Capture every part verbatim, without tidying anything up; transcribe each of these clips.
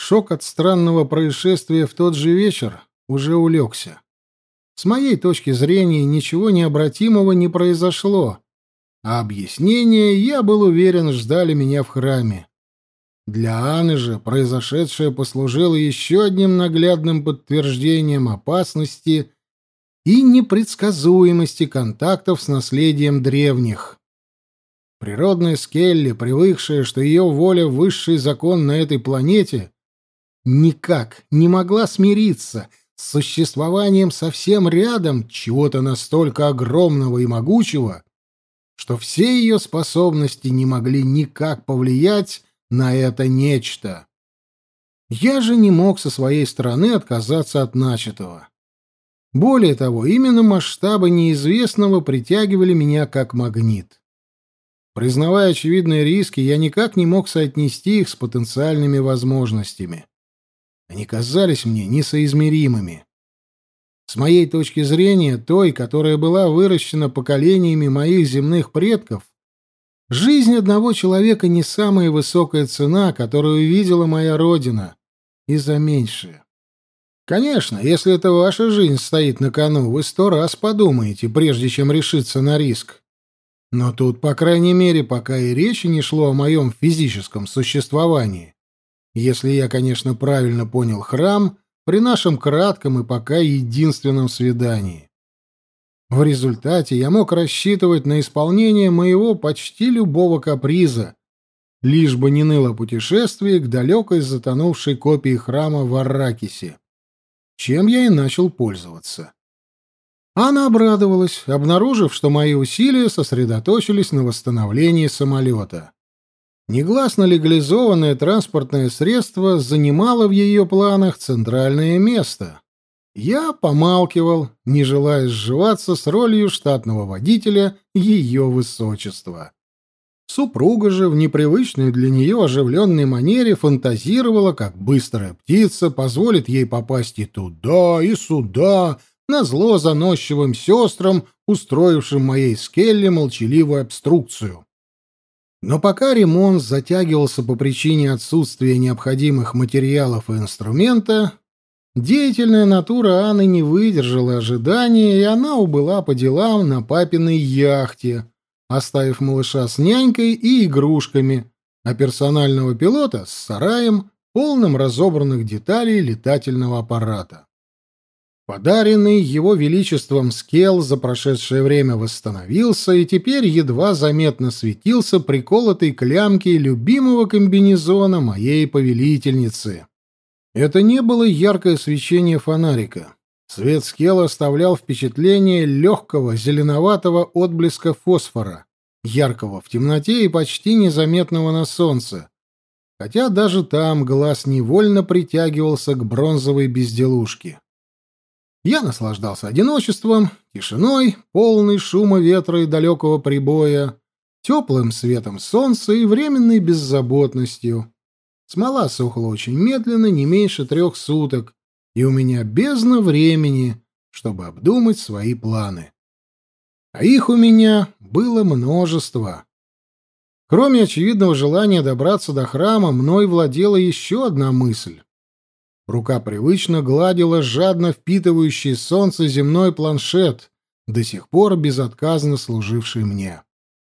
Шок от странного происшествия в тот же вечер уже улегся. С моей точки зрения, ничего необратимого не произошло, а объяснения, я был уверен, ждали меня в храме. Для Анны же произошедшее послужило еще одним наглядным подтверждением опасности и непредсказуемости контактов с наследием древних. Природная Скелли, привыкшая, что ее воля — высший закон на этой планете, никак не могла смириться с существованием совсем рядом чего-то настолько огромного и могучего, что все ее способности не могли никак повлиять на это нечто. Я же не мог со своей стороны отказаться от начатого. Более того, именно масштабы неизвестного притягивали меня как магнит. Признавая очевидные риски, я никак не мог соотнести их с потенциальными возможностями. Они казались мне несоизмеримыми. С моей точки зрения, той, которая была выращена поколениями моих земных предков, жизнь одного человека не самая высокая цена, которую видела моя родина, и за меньшее. Конечно, если это ваша жизнь стоит на кону, вы сто раз подумаете, прежде чем решиться на риск. Но тут, по крайней мере, пока и речи не шло о моем физическом существовании. Если я, конечно, правильно понял храм при нашем кратком и пока единственном свидании. В результате я мог рассчитывать на исполнение моего почти любого каприза, лишь бы не ныло путешествие к далекой затонувшей копии храма в Арракисе, чем я и начал пользоваться. Она обрадовалась, обнаружив, что мои усилия сосредоточились на восстановлении самолета. Негласно легализованное транспортное средство занимало в ее планах центральное место. Я помалкивал, не желая сживаться с ролью штатного водителя ее высочества. Супруга же в непривычной для нее оживленной манере фантазировала, как быстрая птица позволит ей попасть и туда, и сюда, назло заносчивым сестрам, устроившим моей Скелли молчаливую обструкцию. Но пока ремонт затягивался по причине отсутствия необходимых материалов и инструмента, деятельная натура Анны не выдержала ожидания, и она убыла по делам на папиной яхте, оставив малыша с нянькой и игрушками, а персонального пилота с сараем, полным разобранных деталей летательного аппарата. Подаренный его величеством скелл за прошедшее время восстановился и теперь едва заметно светился приколотой к лямке любимого комбинезона моей повелительницы. Это не было яркое свечение фонарика. Свет скелла оставлял впечатление легкого зеленоватого отблеска фосфора, яркого в темноте и почти незаметного на солнце, хотя даже там глаз невольно притягивался к бронзовой безделушке. Я наслаждался одиночеством, тишиной, полной шума ветра и далекого прибоя, теплым светом солнца и временной беззаботностью. Смола сохла очень медленно, не меньше трех суток, и у меня бездна времени, чтобы обдумать свои планы. А их у меня было множество. Кроме очевидного желания добраться до храма, мной владела еще одна мысль. Рука привычно гладила жадно впитывающий солнце земной планшет, до сих пор безотказно служивший мне.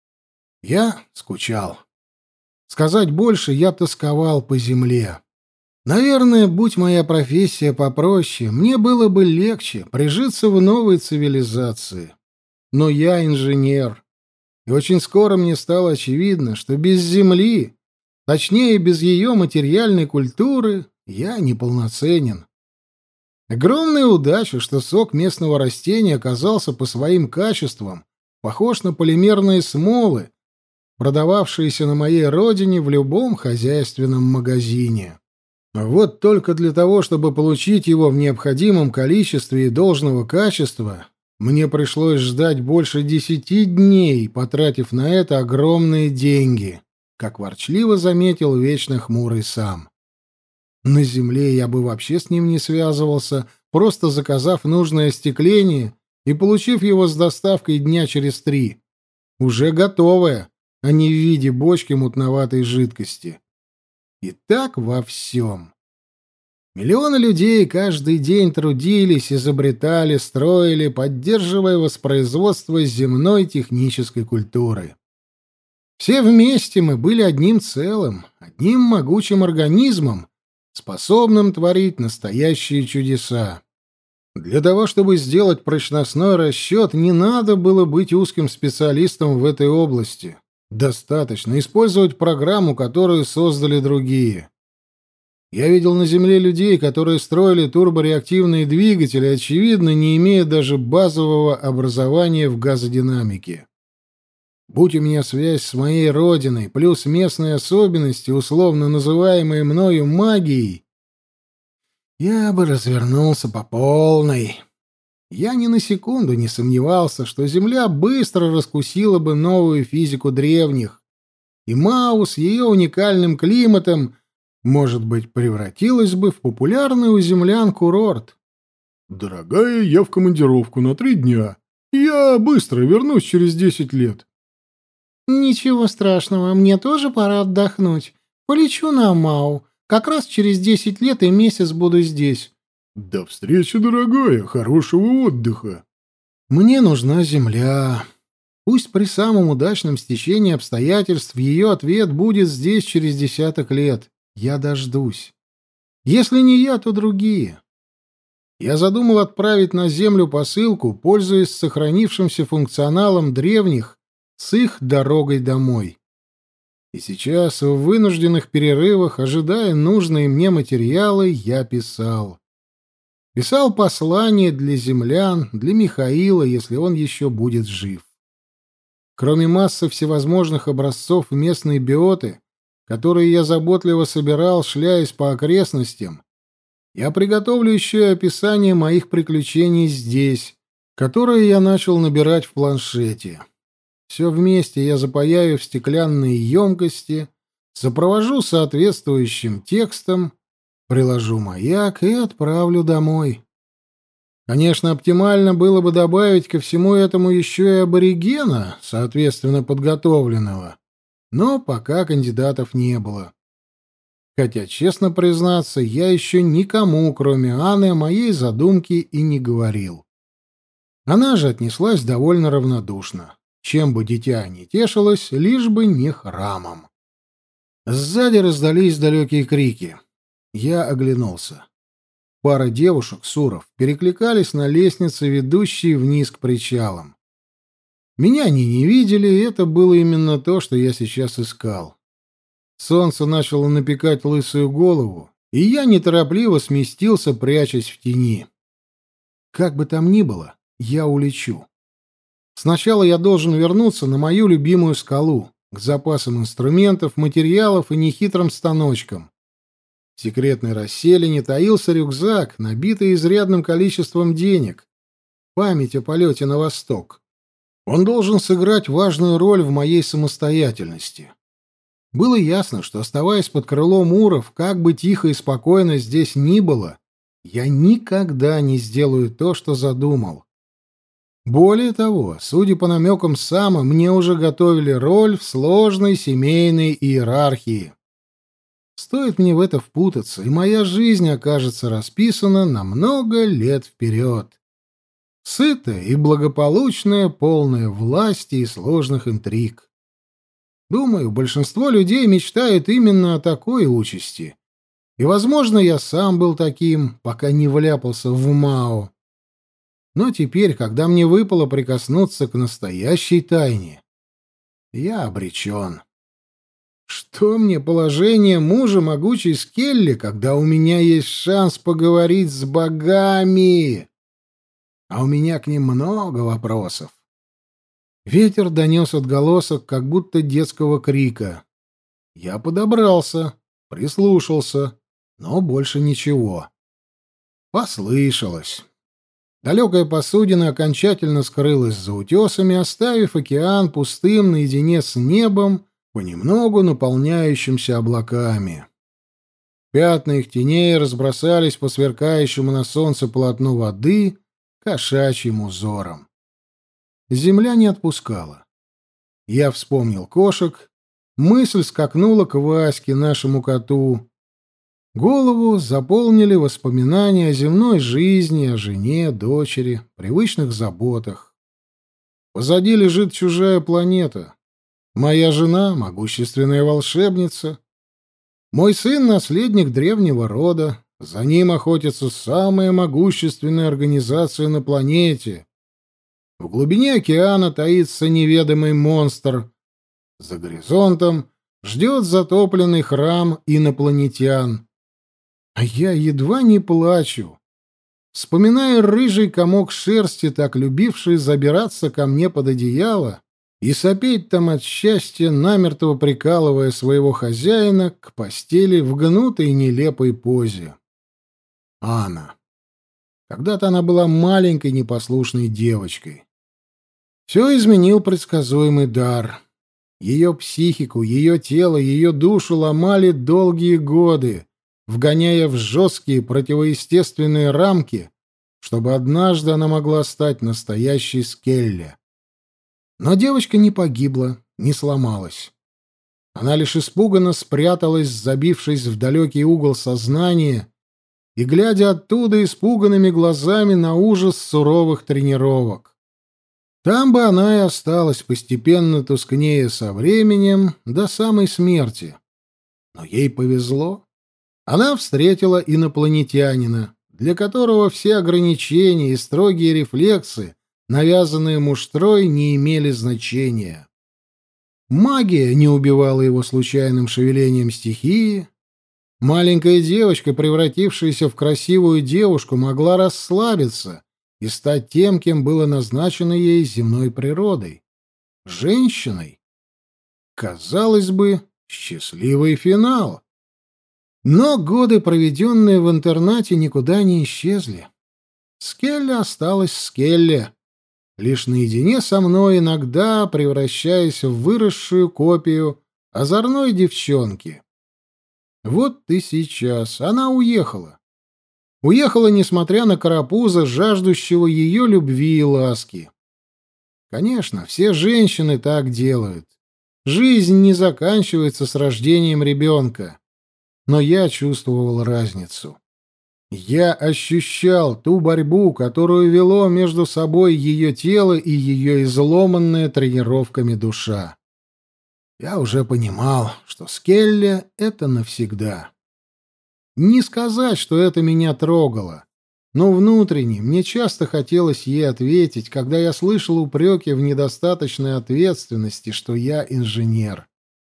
Я скучал. Сказать больше, я тосковал по земле. Наверное, будь моя профессия попроще, мне было бы легче прижиться в новой цивилизации. Но я инженер, и очень скоро мне стало очевидно, что без земли, точнее, без ее материальной культуры, я неполноценен. Огромная удача, что сок местного растения оказался по своим качествам похож на полимерные смолы, продававшиеся на моей родине в любом хозяйственном магазине. Вот только для того, чтобы получить его в необходимом количестве и должного качества, мне пришлось ждать больше десяти дней, потратив на это огромные деньги, как ворчливо заметил вечно хмурый сам. На земле я бы вообще с ним не связывался, просто заказав нужное остекление и получив его с доставкой дня через три. Уже готовое, а не в виде бочки мутноватой жидкости. И так во всем. Миллионы людей каждый день трудились, изобретали, строили, поддерживая воспроизводство земной технической культуры. Все вместе мы были одним целым, одним могучим организмом, способным творить настоящие чудеса. Для того, чтобы сделать прочностной расчет, не надо было быть узким специалистом в этой области. Достаточно использовать программу, которую создали другие. Я видел на Земле людей, которые строили турбореактивные двигатели, очевидно, не имея даже базового образования в газодинамике. Будь у меня связь с моей родиной, плюс местные особенности, условно называемые мною магией, я бы развернулся по полной. Я ни на секунду не сомневался, что Земля быстро раскусила бы новую физику древних, и Мау с ее уникальным климатом, может быть, превратилась бы в популярный у землян курорт. «Дорогая, я в командировку на три дня. Я быстро вернусь через десять лет». «Ничего страшного, мне тоже пора отдохнуть. Полечу на Мау. Как раз через десять лет и месяц буду здесь». «До встречи, дорогая. Хорошего отдыха». «Мне нужна земля. Пусть при самом удачном стечении обстоятельств ее ответ будет здесь через десяток лет. Я дождусь. Если не я, то другие». Я задумал отправить на Землю посылку, пользуясь сохранившимся функционалом древних, с их дорогой домой. И сейчас, в вынужденных перерывах, ожидая нужные мне материалы, я писал. Писал послание для землян, для Михаила, если он еще будет жив. Кроме массы всевозможных образцов местной биоты, которые я заботливо собирал, шляясь по окрестностям, я приготовлю еще и описание моих приключений здесь, которые я начал набирать в планшете. Все вместе я запаяю в стеклянные емкости, сопровожу соответствующим текстом, приложу маяк и отправлю домой. Конечно, оптимально было бы добавить ко всему этому еще и аборигена, соответственно подготовленного, но пока кандидатов не было. Хотя, честно признаться, я еще никому, кроме Анны, о моей задумке и не говорил. Она же отнеслась довольно равнодушно. Чем бы дитя ни тешилось, лишь бы не храмом. Сзади раздались далекие крики. Я оглянулся. Пара девушек, суров, перекликались на лестнице, ведущей вниз к причалам. Меня они не видели, и это было именно то, что я сейчас искал. Солнце начало напекать лысую голову, и я неторопливо сместился, прячась в тени. Как бы там ни было, я улечу. Сначала я должен вернуться на мою любимую скалу, к запасам инструментов, материалов и нехитрым станочкам. В секретной расселине таился рюкзак, набитый изрядным количеством денег. Память о полете на восток. Он должен сыграть важную роль в моей самостоятельности. Было ясно, что, оставаясь под крылом уров, как бы тихо и спокойно здесь ни было, я никогда не сделаю то, что задумал. Более того, судя по намекам Сама, мне уже готовили роль в сложной семейной иерархии. Стоит мне в это впутаться, и моя жизнь окажется расписана на много лет вперед. Сытая и благополучная, полная власти и сложных интриг. Думаю, большинство людей мечтает именно о такой участи. И, возможно, я сам был таким, пока не вляпался в Мао. Но теперь, когда мне выпало прикоснуться к настоящей тайне, я обречен. Что мне положение мужа могучей Скелли, когда у меня есть шанс поговорить с богами? А у меня к ним много вопросов. Ветер донес отголосок, как будто детского крика. Я подобрался, прислушался, но больше ничего. Послышалось. Далекая посудина окончательно скрылась за утесами, оставив океан пустым наедине с небом, понемногу наполняющимся облаками. Пятна их теней разбросались по сверкающему на солнце полотну воды кошачьим узором. Земля не отпускала. Я вспомнил кошек, мысль скакнула к Ваське, нашему коту. Голову заполнили воспоминания о земной жизни, о жене, дочери, привычных заботах. Позади лежит чужая планета. Моя жена — могущественная волшебница. Мой сын — наследник древнего рода. За ним охотится самая могущественная организация на планете. В глубине океана таится неведомый монстр. За горизонтом ждет затопленный храм инопланетян. А я едва не плачу, вспоминая рыжий комок шерсти, так любивший забираться ко мне под одеяло и сопеть там от счастья, намертво прикалывая своего хозяина к постели в гнутой нелепой позе. Анна. Когда-то она была маленькой непослушной девочкой. Все изменил предсказуемый дар. Ее психику, ее тело, ее душу ломали долгие годы, вгоняя в жесткие противоестественные рамки, чтобы однажды она могла стать настоящей Скелли. Но девочка не погибла, не сломалась. Она лишь испуганно спряталась, забившись в далекий угол сознания и глядя оттуда испуганными глазами на ужас суровых тренировок. Там бы она и осталась, постепенно тускнея со временем до самой смерти. Но ей повезло. Она встретила инопланетянина, для которого все ограничения и строгие рефлексы, навязанные муштрой, не имели значения. Магия не убивала его случайным шевелением стихии. Маленькая девочка, превратившаяся в красивую девушку, могла расслабиться и стать тем, кем было назначено ей земной природой — женщиной. Казалось бы, счастливый финал. Но годы, проведенные в интернате, никуда не исчезли. Скелли осталась Скелли, лишь наедине со мной, иногда превращаясь в выросшую копию озорной девчонки. Вот и сейчас она уехала. Уехала, несмотря на карапуза, жаждущего ее любви и ласки. Конечно, все женщины так делают. Жизнь не заканчивается с рождением ребенка. Но я чувствовал разницу. Я ощущал ту борьбу, которую вело между собой ее тело и ее изломанная тренировками душа. Я уже понимал, что Скелли — это навсегда. Не сказать, что это меня трогало, но внутренне мне часто хотелось ей ответить, когда я слышал упреки в недостаточной ответственности, что я инженер.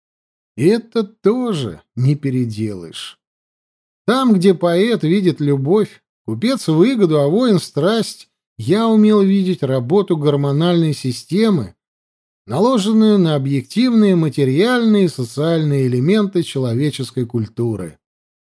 И это тоже не переделаешь. Там, где поэт видит любовь, купец — выгоду, а воин — страсть, я умел видеть работу гормональной системы, наложенную на объективные материальные и социальные элементы человеческой культуры.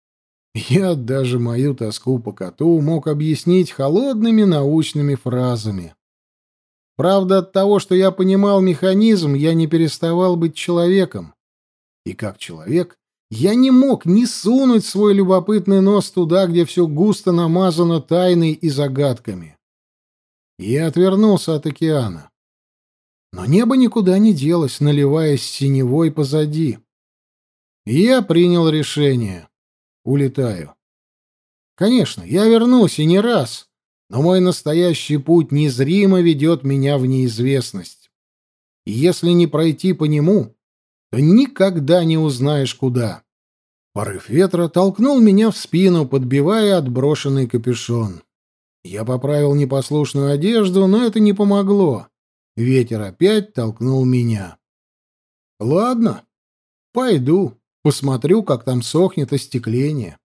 Я даже мою тоску по коту мог объяснить холодными научными фразами. Правда, от того, что я понимал механизм, я не переставал быть человеком. И как человек я не мог не сунуть свой любопытный нос туда, где все густо намазано тайной и загадками. Я отвернулся от океана. Но небо никуда не делось, наливаясь синевой позади. И я принял решение. Улетаю. Конечно, я вернусь и не раз, но мой настоящий путь незримо ведет меня в неизвестность. И если не пройти по нему, то никогда не узнаешь, куда. Порыв ветра толкнул меня в спину, подбивая отброшенный капюшон. Я поправил непослушную одежду, но это не помогло. Ветер опять толкнул меня. Ладно, пойду, посмотрю, как там сохнет остекление.